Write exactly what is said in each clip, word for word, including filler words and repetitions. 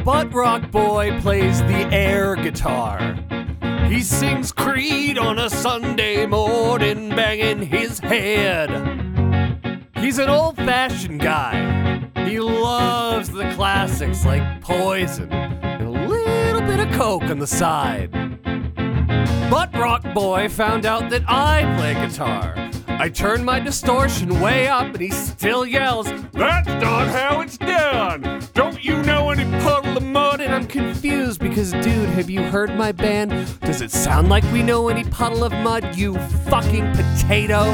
Butt Rock Boy plays the air guitar. He sings Creed on a Sunday morning, banging his head. He's an old-fashioned guy. He loves the classics like Poison and a little bit of Coke on the side. Butt Rock Boy found out that I play guitar. I turn my distortion way up and he still yells, "That's not how it's done! Don't you know any Puddle of Mudd?" And I'm confused because, dude, have you heard my band? Does it sound like we know any Puddle of Mudd, you fucking potato?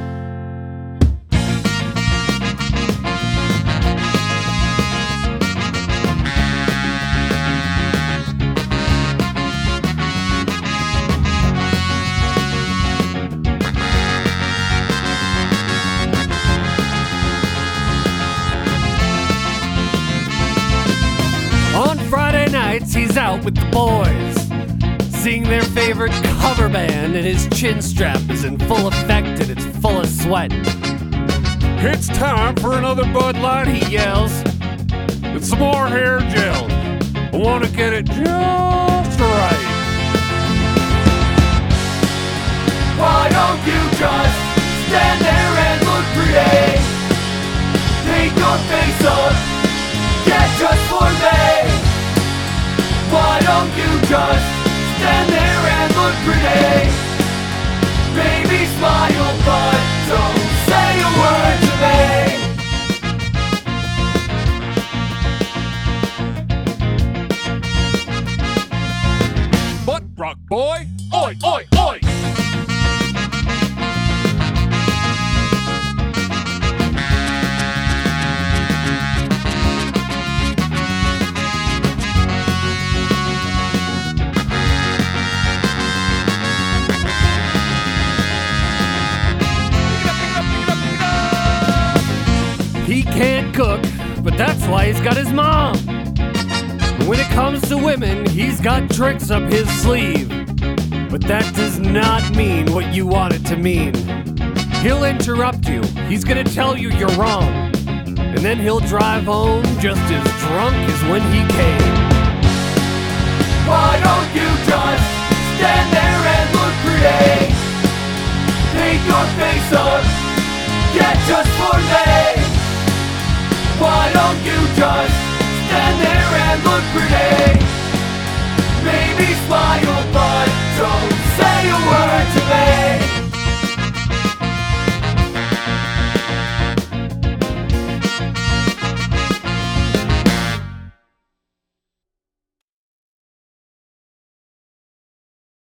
On Friday nights, he's out with the boys, seeing their favorite cover band, and his chin strap is in full effect and it's full of sweat. "It's time for another Bud Light," he yells, "and some more hair gel. I want to get it just right." Why don't you just stand there and look pretty? Paint your face up, yeah, just for me. Why don't you just stand there and look pretty? Baby, smile, but don't say a word to me. Butt Rock Boy, oi, oi, oi! He can't cook, but that's why he's got his mom. When it comes to women, he's got tricks up his sleeve. But that does not mean what you want it to mean. He'll interrupt you, he's gonna tell you you're wrong, and then he'll drive home just as drunk as when he came. Why don't you just stand there and look pretty? Paint your face up, yeah, just for me. Why don't you just stand there and look pretty?